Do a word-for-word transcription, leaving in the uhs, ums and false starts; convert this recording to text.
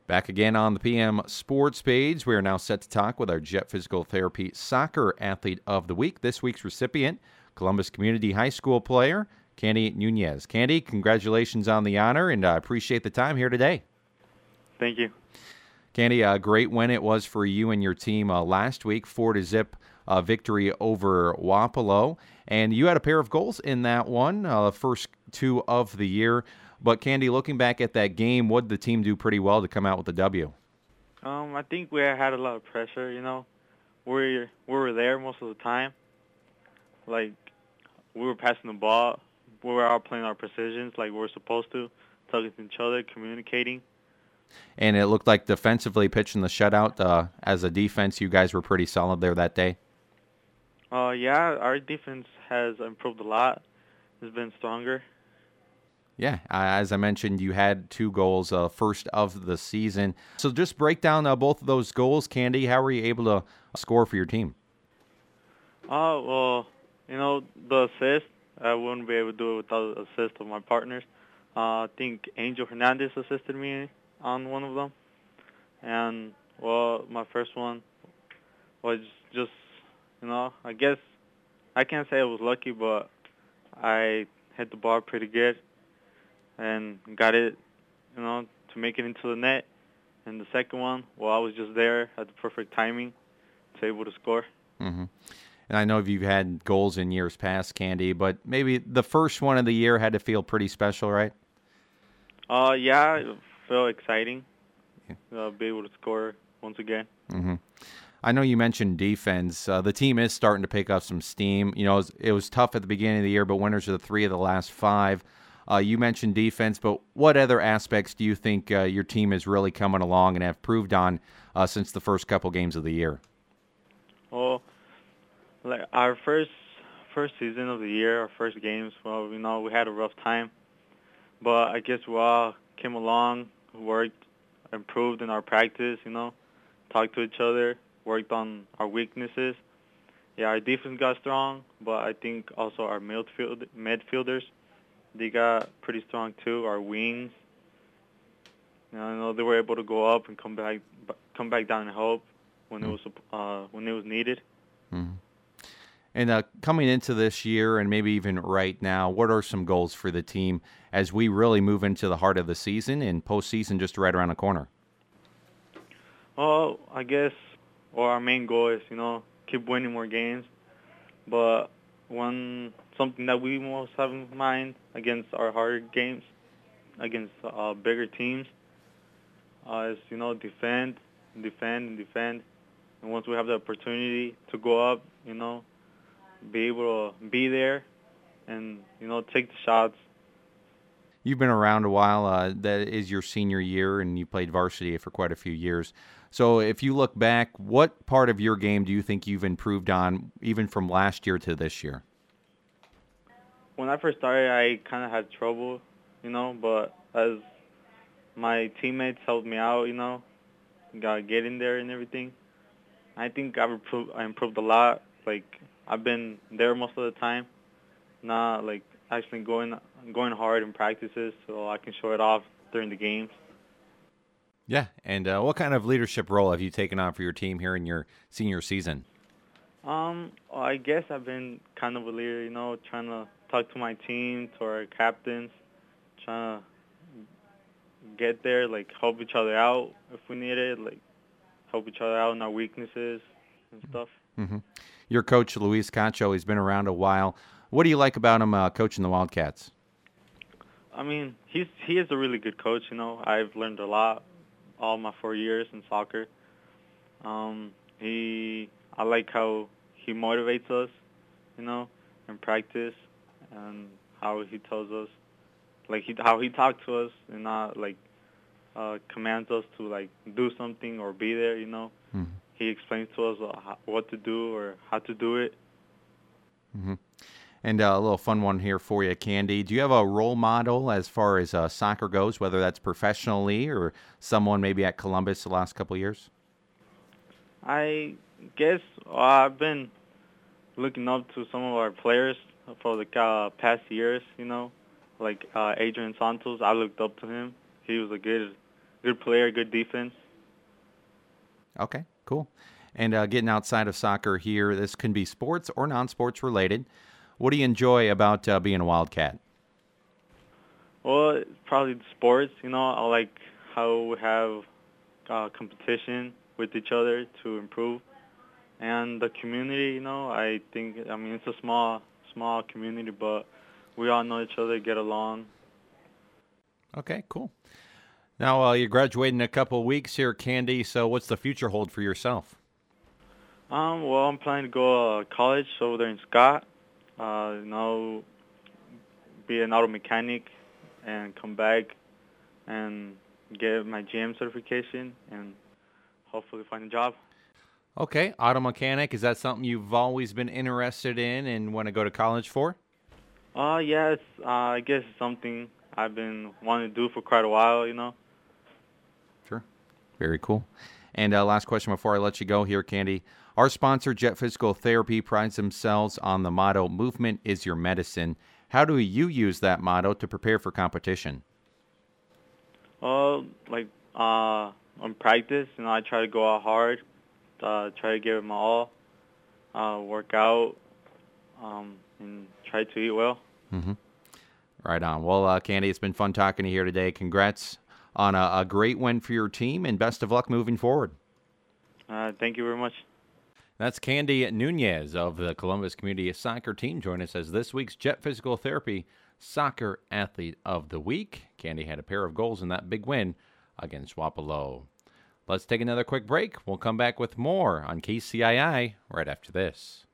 Back again on the P M Sports page. We are now set to talk with our Jet Physical Therapy Soccer Athlete of the Week. This week's recipient, Columbus Community High School player, Candy Nunez. Candy, congratulations on the honor, and I appreciate the time here today. Thank you. Candy, a great win it was for you and your team uh, last week, four to zip uh, victory over Wapello. And you had a pair of goals in that one, uh, first two of the year. But, Candy, looking back at that game, what did the team do pretty well to come out with the W? Um, I think we had a lot of pressure, you know. We we were there most of the time. Like, we were passing the ball. We were all playing our precisions like we were supposed to, talking to each other, communicating. And it looked like defensively pitching the shutout. Uh, as a defense, you guys were pretty solid there that day. Uh, yeah, our defense has improved a lot. It's been stronger. Yeah, uh, as I mentioned, you had two goals, uh, first of the season. So just break down uh, both of those goals, Candy. How were you able to score for your team? Oh, well, you know, the assist, I wouldn't be able to do it without the assist of my partners. Uh, I think Angel Hernandez assisted me on one of them. And, well, my first one was just, you know, I guess I can't say I was lucky, but I hit the ball pretty good and got it, you know, to make it into the net. And the second one, well, I was just there at the perfect timing to able to score. Mm-hmm. And I know you've had goals in years past, Candy, but maybe the first one of the year had to feel pretty special, right? Uh, yeah, it felt exciting. Yeah. Uh, be able to score once again. Mm-hmm. I know you mentioned defense. Uh, the team is starting to pick up some steam. You know, it was, it was tough at the beginning of the year, but winners of the three of the last five. Uh, you mentioned defense, but what other aspects do you think uh, your team is really coming along and have proved on uh, since the first couple games of the year? Well, like our first first season of the year, our first games, well, you know, we had a rough time. But I guess we all came along, worked, improved in our practice, you know, talked to each other, worked on our weaknesses. Yeah, our defense got strong, but I think also our midfield, midfielders, they got pretty strong too. Our wings, you know, I know they were able to go up and come back, come back down and help when mm-hmm. it was uh, when it was needed. Mm-hmm. And uh, coming into this year, and maybe even right now, what are some goals for the team as we really move into the heart of the season and postseason just right around the corner? Well, I guess, well, our main goal is, you know, keep winning more games. But one something that we most have in mind against our harder games, against uh, bigger teams, uh, is, you know, defend, defend, and defend. And once we have the opportunity to go up, you know, be able to be there and, you know, take the shots. You've been around a while. Uh, that is your senior year, and you played varsity for quite a few years. So if you look back, what part of your game do you think you've improved on, even from last year to this year? When I first started, I kind of had trouble, you know, but as my teammates helped me out, you know, got get in there and everything, I think I've improved, I improved a lot. Like, I've been there most of the time, not like actually going going hard in practices so I can show it off during the games. Yeah, and uh, what kind of leadership role have you taken on for your team here in your senior season? Um, well, I guess I've been kind of a leader, you know, trying to talk to my team, to our captains, trying to get there, like help each other out if we need it, like help each other out in our weaknesses and stuff. Mm-hmm. Your coach, Luis Cacho, he's been around a while. What do you like about him uh, coaching the Wildcats? I mean, he's he is a really good coach. You know, I've learned a lot all my four years in soccer. Um, he, I like how he motivates us, you know, in practice, and how he tells us, like he how he talks to us, and not like uh, commands us to like do something or be there. You know, mm-hmm. He explains to us uh, what to do or how to do it. Mm-hmm. And uh, a little fun one here for you, Candy. Do you have a role model as far as uh, soccer goes, whether that's professionally or someone maybe at Columbus the last couple of years? I guess uh, I've been looking up to some of our players for the uh, past years, you know, like uh, Adrian Santos. I looked up to him. He was a good good player, good defense. Okay, cool. And uh, getting outside of soccer here, this can be sports or non-sports related. What do you enjoy about uh, being a Wildcat? Well, it's probably sports. You know, I like how we have uh, competition with each other to improve, and the community. You know, I think I mean it's a small, small community, but we all know each other, get along. Okay, cool. Now uh, you're graduating in a couple of weeks here, Candy. So what's the future hold for yourself? Um, well, I'm planning to go to college over there in Scott. Uh, you know, be an auto mechanic, and come back and get my G M certification, and hopefully find a job. Okay, auto mechanic. Is that something you've always been interested in and want to go to college for? Uh, yes, uh, I guess it's something I've been wanting to do for quite a while, you know. Sure. Very cool. And uh, last question before I let you go here, Candy. Our sponsor, Jet Physical Therapy, prides themselves on the motto, movement is your medicine. How do you use that motto to prepare for competition? Uh, like, uh, on practice, you know, I try to go out hard, uh, try to give it my all, uh, work out, um, and try to eat well. Mm-hmm. Right on. Well, uh, Candy, it's been fun talking to you here today. Congrats on a, a great win for your team, and best of luck moving forward. Uh, thank you very much. That's Candy Nunez of the Columbus Community Soccer Team. Join us as this week's Jet Physical Therapy Soccer Athlete of the Week. Candy had a pair of goals in that big win against Wapello. Let's take another quick break. We'll come back with more on K C I I right after this.